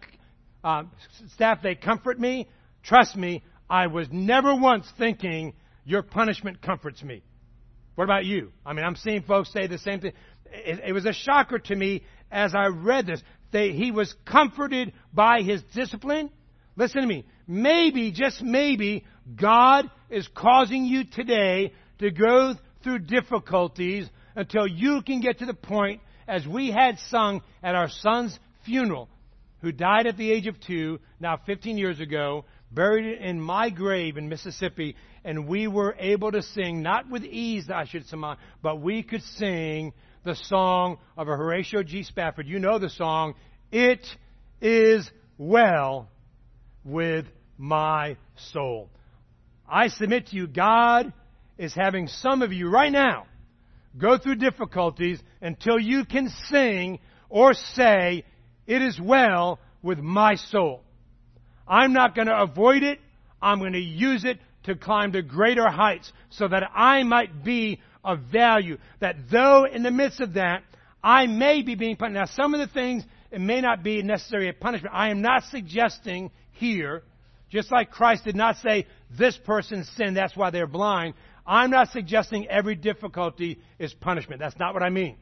staff, they comfort me. Trust me, I was never once thinking your punishment comforts me. What about you? I mean, I'm seeing folks say the same thing. It was a shocker to me as I read this. He was comforted by his discipline. Listen to me. Maybe, just maybe, God is causing you today to go through difficulties until you can get to the point, as we had sung at our son's funeral, who died at the age of 2, now 15 years ago, buried in my grave in Mississippi, and we were able to sing, not with ease, I should say, but we could sing the song of a Horatio G. Spafford. You know the song, It Is Well With My Soul. I submit to you, God is having some of you right now go through difficulties until you can sing or say, it is well with my soul. I'm not going to avoid it. I'm going to use it to climb to greater heights so that I might be of value. That though in the midst of that, I may be being punished. Now, some of the things, it may not be necessarily a punishment. I am not suggesting here, just like Christ did not say, this person sinned, that's why they're blind. I'm not suggesting every difficulty is punishment. That's not what I mean.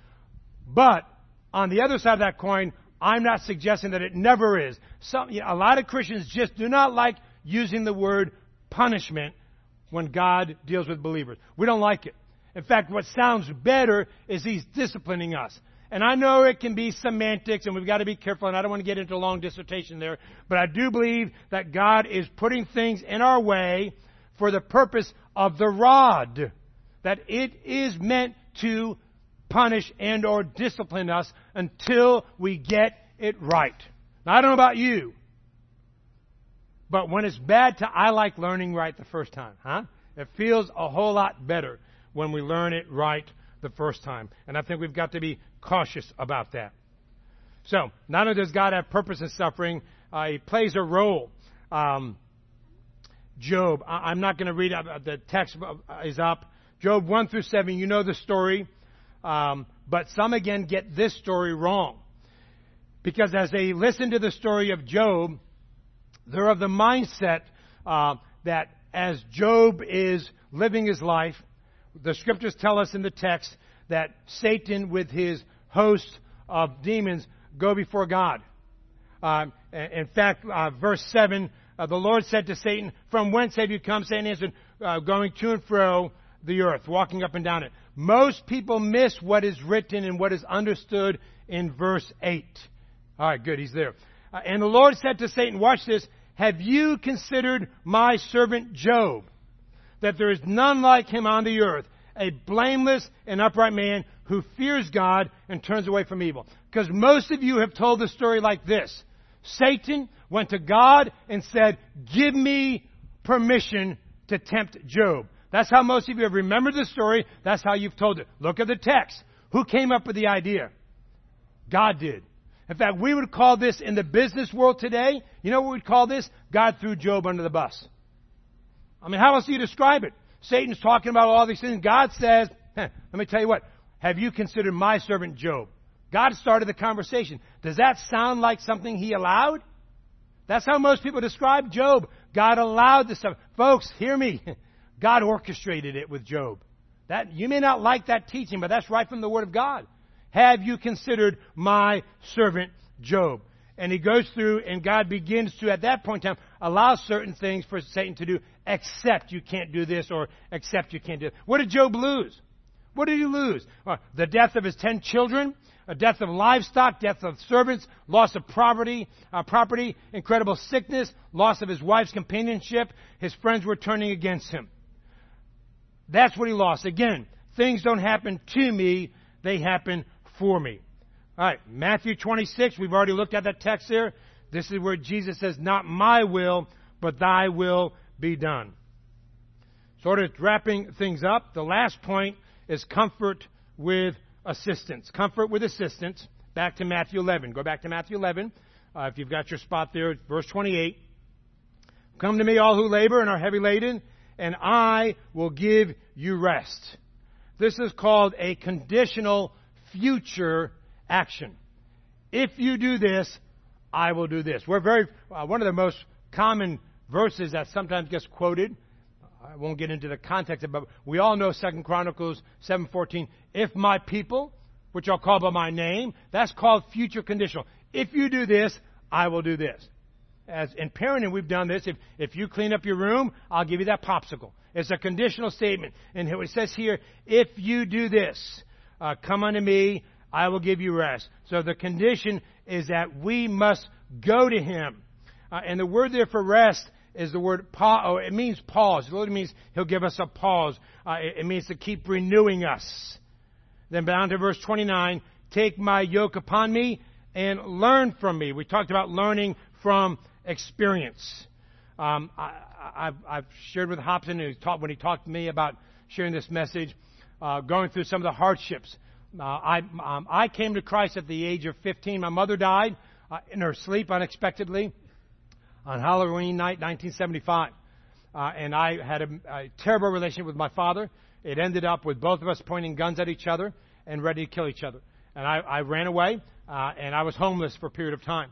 But on the other side of that coin, I'm not suggesting that it never is. A lot of Christians just do not like using the word punishment when God deals with believers. We don't like it. In fact, what sounds better is He's disciplining us. And I know it can be semantics, and we've got to be careful, and I don't want to get into a long dissertation there, but I do believe that God is putting things in our way for the purpose of the rod, that it is meant to punish and or discipline us until we get it right. Now, I don't know about you, but when it's bad, I like learning right the first time. It feels a whole lot better when we learn it right the first time. And I think we've got to be cautious about that. So, not only does God have purpose in suffering, He plays a role. Job, I'm not going to read the text is up. Job 1 through 7, you know the story. But some again get this story wrong. Because as they listen to the story of Job, they're of the mindset that as Job is living his life, the scriptures tell us in the text that Satan with his host of demons go before God. In fact, verse 7, the Lord said to Satan, "From whence have you come?" Satan answered, "Going to and fro the earth," walking up and down it. Most people miss what is written and what is understood in verse 8. All right, good, he's there. And the Lord said to Satan, watch this, "Have you considered my servant Job, that there is none like him on the earth, a blameless and upright man who fears God and turns away from evil?" Because most of you have told the story like this. Satan went to God and said, "Give me permission to tempt Job." That's how most of you have remembered the story. That's how you've told it. Look at the text. Who came up with the idea? God did. In fact, we would call this in the business world today, you know what we'd call this? God threw Job under the bus. I mean, how else do you describe it? Satan's talking about all these things. God says, let me tell you what, have you considered my servant Job? God started the conversation. Does that sound like something He allowed? That's how most people describe Job. God allowed this stuff. Folks, hear me. God orchestrated it with Job. That you may not like that teaching, but that's right from the Word of God. Have you considered my servant Job? And he goes through, and God begins to, at that point in time, allow certain things for Satan to do, except you can't do this, or except you can't do it. What did Job lose? What did he lose? The death of his 10 children, a death of livestock, death of servants, loss of property, incredible sickness, loss of his wife's companionship. His friends were turning against him. That's what he lost. Again, things don't happen to me, they happen for me. All right, Matthew 26, we've already looked at that text there. This is where Jesus says, "Not my will, but thy will be done." Sort of wrapping things up, the last point is comfort with assistance. Comfort with assistance. Back to Matthew 11. Go back to Matthew 11. If you've got your spot there, verse 28. "Come to me, all who labor and are heavy laden, and I will give you rest." This is called a conditional future action. If you do this, I will do this. We're one of the most common verses that sometimes gets quoted. I won't get into the context of it, but we all know 2 Chronicles 7:14. "If my people, which I'll call by my name," that's called future conditional. If you do this, I will do this. As in parenting, we've done this. If you clean up your room, I'll give you that popsicle. It's a conditional statement. And it says here, if you do this, come unto me, I will give you rest. So the condition is that we must go to Him. And the word there for rest is the word pause. It means pause. It literally means He'll give us a pause. It means to keep renewing us. Then down to verse 29, "Take my yoke upon me and learn from me." We talked about learning from experience. I've shared with Hobson when he talked to me about sharing this message, going through some of the hardships. I came to Christ at the age of 15. My mother died in her sleep unexpectedly on Halloween night, 1975. And I had a terrible relationship with my father. It ended up with both of us pointing guns at each other and ready to kill each other. And I ran away, and I was homeless for a period of time.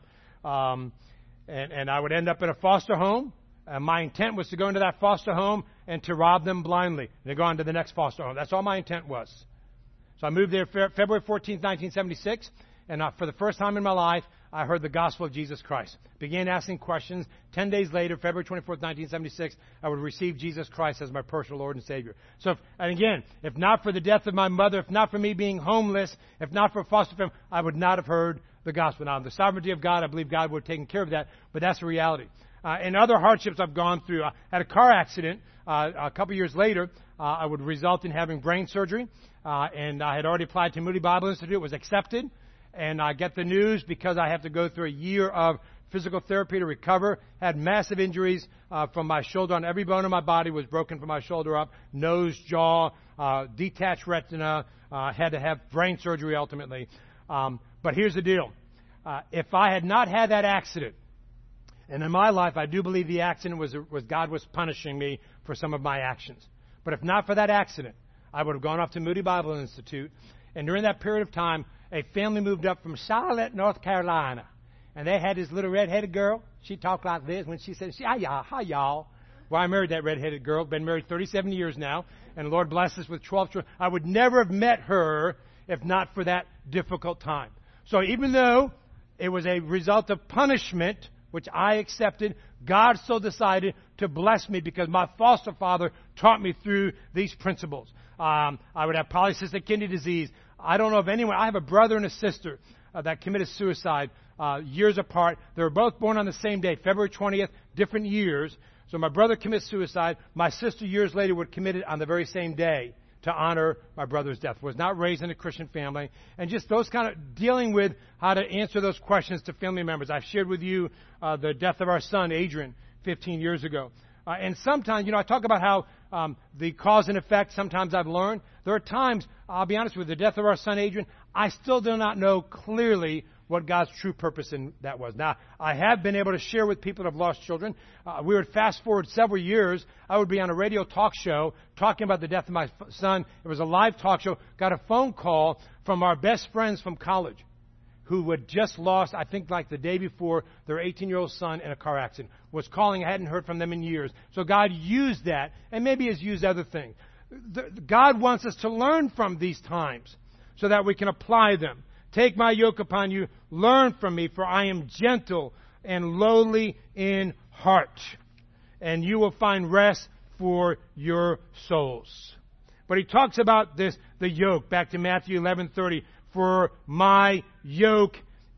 And I would end up in a foster home. My intent was to go into that foster home and to rob them blindly and to go on to the next foster home. That's all my intent was. So I moved there February 14th, 1976, and for the first time in my life, I heard the gospel of Jesus Christ. Began asking questions. 10 days later, February 24th, 1976, I would receive Jesus Christ as my personal Lord and Savior. So, and again, if not for the death of my mother, if not for me being homeless, if not for foster family, I would not have heard the gospel. Now, the sovereignty of God, I believe God would have taken care of that, but that's the reality. And other hardships I've gone through. I had a car accident a couple years later. I would result in having brain surgery. And I had already applied to Moody Bible Institute. It was accepted. and I get the news because I have to go through a year of physical therapy to recover. Had massive injuries from my shoulder on every bone in my body was broken from my shoulder up, nose, jaw, detached retina, had to have brain surgery ultimately. But here's the deal. If I had not had that accident, and in my life I do believe the accident was God was punishing me for some of my actions. But if not for that accident, I would have gone off to Moody Bible Institute. And during that period of time, a family moved up from Charlotte, North Carolina. And they had this little red-headed girl. She talked like this when she said, hi, y'all. Well, I married that red-headed girl. Been married 37 years now. And the Lord blessed us with 12 children. I would never have met her if not for that difficult time. So even though it was a result of punishment, which I accepted, God still decided to bless me because my foster father taught me through these principles. I would have polycystic kidney disease. I don't know of anyone. I have a brother and a sister that committed suicide years apart. They were both born on the same day, February 20th, different years. So my brother commits suicide. My sister years later would commit it on the very same day to honor my brother's death. Was not raised in a Christian family. And just those kind of dealing with how to answer those questions to family members. I've shared with you the death of our son, Adrian, 15 years ago. And sometimes, I talk about how the cause and effect, sometimes I've learned. There are times, I'll be honest with you, the death of our son, Adrian, I still do not know clearly what God's true purpose in that was. Now, I have been able to share with people that have lost children. We would fast forward several years. I would be on a radio talk show talking about the death of my son. It was a live talk show. Got a phone call from our best friends from college who had just lost, I think like the day before, their 18-year-old son in a car accident. Was calling. I hadn't heard from them in years. So God used that, and maybe has used other things. God wants us to learn from these times so that we can apply them. Take my yoke upon you, learn from me, for I am gentle and lowly in heart, and you will find rest for your souls. But he talks about the yoke, back to Matthew 11:30, for my yoke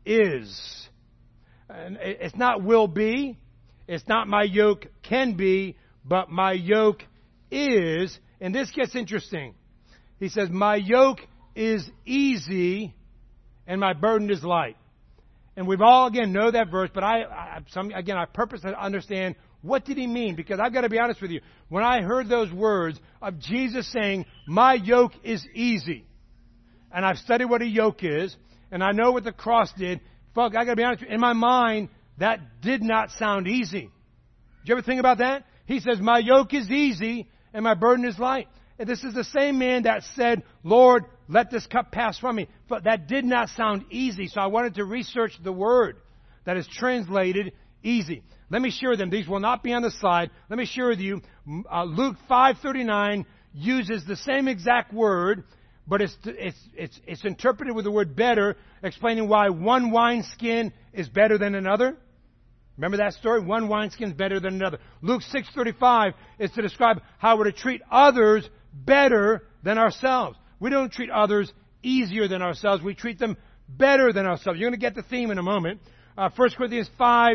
is. And it's not will be, it's not my yoke can be, but my yoke is. And this gets interesting. He says, my yoke is easy and my burden is light. And we've all, again, know that verse, but I purposely understand what did he mean? Because I've got to be honest with you. When I heard those words of Jesus saying, my yoke is easy, and I've studied what a yoke is, and I know what the cross did, folks, I've got to be honest with you, in my mind, that did not sound easy. Did you ever think about that? He says, my yoke is easy and my burden is light. And this is the same man that said, Lord, let this cup pass from me. But that did not sound easy. So I wanted to research the word that is translated easy. Let me share them. These will not be on the slide. Let me share with you. Luke 5:39 uses the same exact word, but it's interpreted with the word better, explaining why one wineskin is better than another. Remember that story? One wineskin is better than another. Luke 6:35 is to describe how we're to treat others better than ourselves. We don't treat others easier than ourselves. We treat them better than ourselves. You're going to get the theme in a moment. 1 Corinthians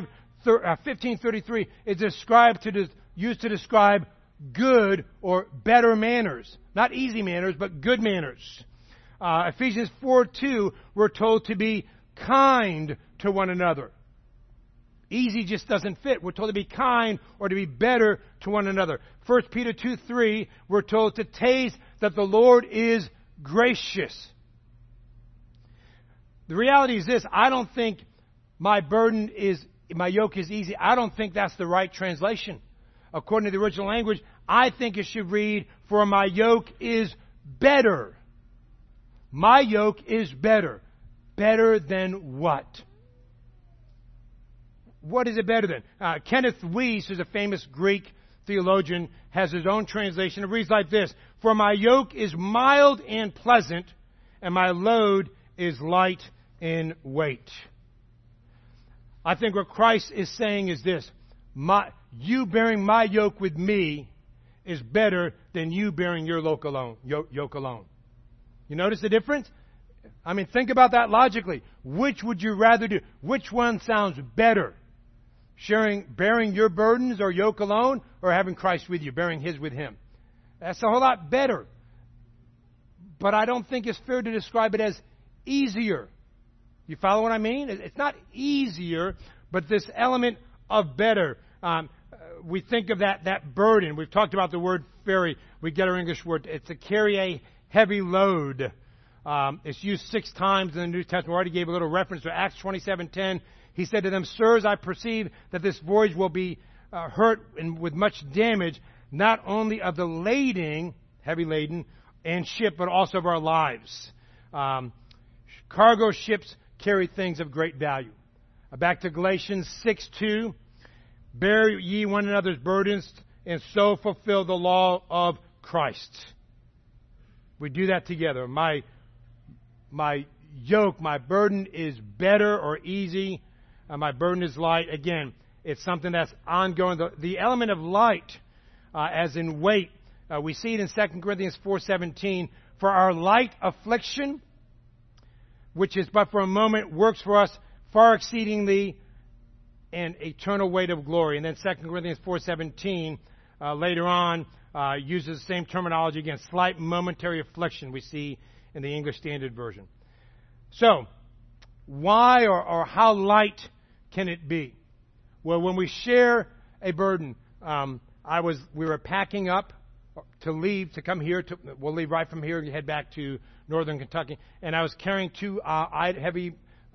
15:33 is used to describe good or better manners. Not easy manners, but good manners. Ephesians 4:2, we're told to be kind to one another. Easy just doesn't fit. We're told to be kind or to be better to one another. 1 Peter 2:3, we're told to taste that the Lord is gracious. The reality is this, I don't think my yoke is easy. I don't think that's the right translation. According to the original language, I think it should read, for my yoke is better. My yoke is better. Better than what? What is it better than? Kenneth Weiss, who's a famous Greek theologian, has his own translation. It reads like this: for my yoke is mild and pleasant, and my load is light in weight. I think what Christ is saying is this: you bearing my yoke with me is better than you bearing your yoke alone. You notice the difference? I mean, think about that logically. Which would you rather do? Which one sounds better? Bearing your burdens or yoke alone, or having Christ with you, bearing His with Him? That's a whole lot better. But I don't think it's fair to describe it as easier. You follow what I mean? It's not easier, but this element of better. We think of that burden. We've talked about the word ferry. We get our English word. It's to carry a heavy load. It's used 6 times in the New Testament. We already gave a little reference to Acts 27:10. He said to them, "Sirs, I perceive that this voyage will be hurt and with much damage, not only of the lading, heavy laden, and ship, but also of our lives." Cargo ships carry things of great value. Back to Galatians 6:2. "Bear ye one another's burdens, and so fulfill the law of Christ." We do that together. My yoke, my burden is better or easy. My burden is light. Again, it's something that's ongoing. The element of light, as in weight, we see it in 2 Corinthians 4:17. "For our light affliction, which is but for a moment, works for us far exceedingly an eternal weight of glory." And then 2 Corinthians 4:17, later on, uses the same terminology again, slight momentary affliction we see in the English Standard Version. So, why or how light can it be? Well, when we share a burden, we were packing up to leave, to come here. We'll leave right from here and head back to northern Kentucky. And I was carrying 2 heavy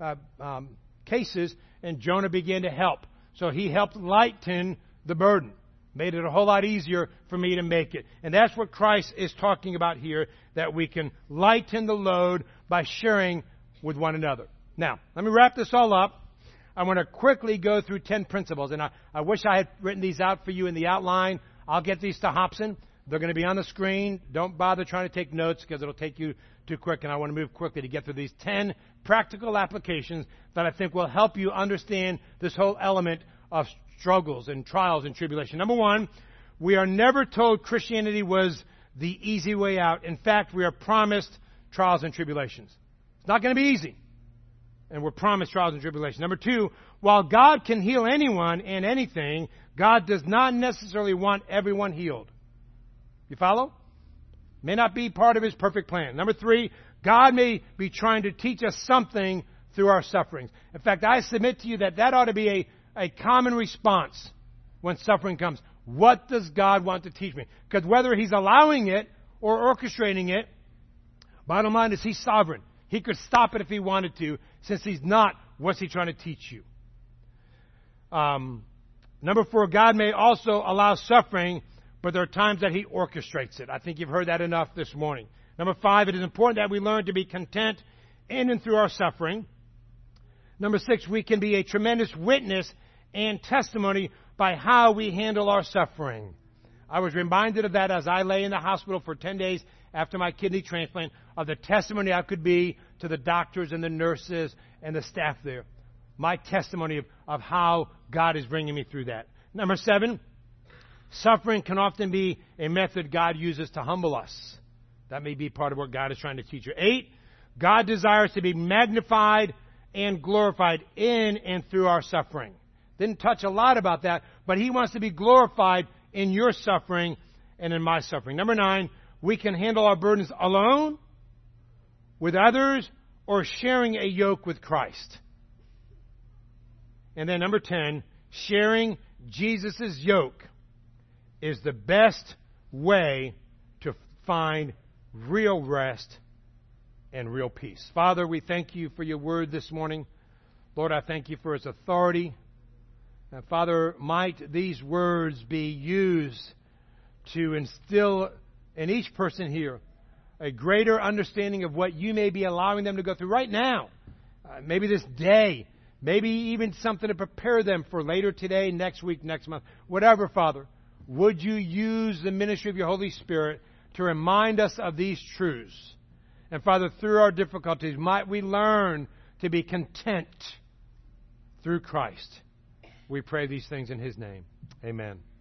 cases, and Jonah began to help. So he helped lighten the burden. Made it a whole lot easier for me to make it. And that's what Christ is talking about here, that we can lighten the load by sharing with one another. Now, let me wrap this all up. I want to quickly go through 10 principles. And I wish I had written these out for you in the outline. I'll get these to Hobson. They're going to be on the screen. Don't bother trying to take notes because it'll take you too quick. And I want to move quickly to get through these 10 practical applications that I think will help you understand this whole element of struggles and trials and tribulation. Number 1, we are never told Christianity was the easy way out. In fact, we are promised trials and tribulations. It's not going to be easy. And we're promised trials and tribulations. Number 2, while God can heal anyone and anything, God does not necessarily want everyone healed. You follow? May not be part of His perfect plan. Number 3, God may be trying to teach us something through our sufferings. In fact, I submit to you that ought to be a common response when suffering comes. What does God want to teach me? Because whether He's allowing it or orchestrating it, bottom line is He's sovereign. He could stop it if He wanted to. Since He's not, what's He trying to teach you? Number 4, God may also allow suffering, but there are times that He orchestrates it. I think you've heard that enough this morning. Number 5, it is important that we learn to be content in and through our suffering. Number 6, we can be a tremendous witness and testimony by how we handle our suffering. I was reminded of that as I lay in the hospital for 10 days after my kidney transplant, of the testimony I could be to the doctors and the nurses and the staff there. My testimony of how God is bringing me through that. Number 7, suffering can often be a method God uses to humble us. That may be part of what God is trying to teach you. 8, God desires to be magnified and glorified in and through our suffering. Didn't touch a lot about that, but He wants to be glorified in your suffering and in my suffering. Number 9, we can handle our burdens alone, with others, or sharing a yoke with Christ. And then number 10, sharing Jesus' yoke is the best way to find real rest and real peace. Father, we thank You for Your word this morning. Lord, I thank You for its authority. And Father, might these words be used to instill in each person here a greater understanding of what You may be allowing them to go through right now. Maybe this day. Maybe even something to prepare them for later today, next week, next month. Whatever, Father, would You use the ministry of Your Holy Spirit to remind us of these truths? And Father, through our difficulties, might we learn to be content through Christ. We pray these things in His name. Amen.